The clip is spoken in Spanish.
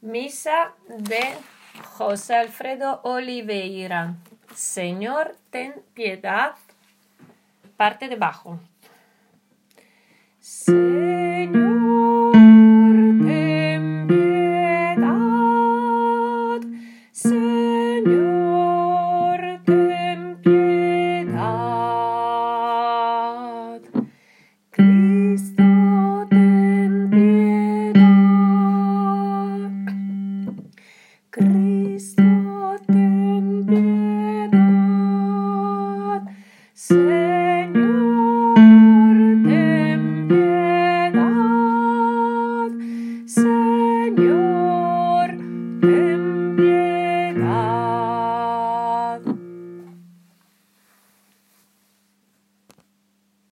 Misa de José Alfredo Oliveira. Señor, ten piedad. Parte de bajo. Señor.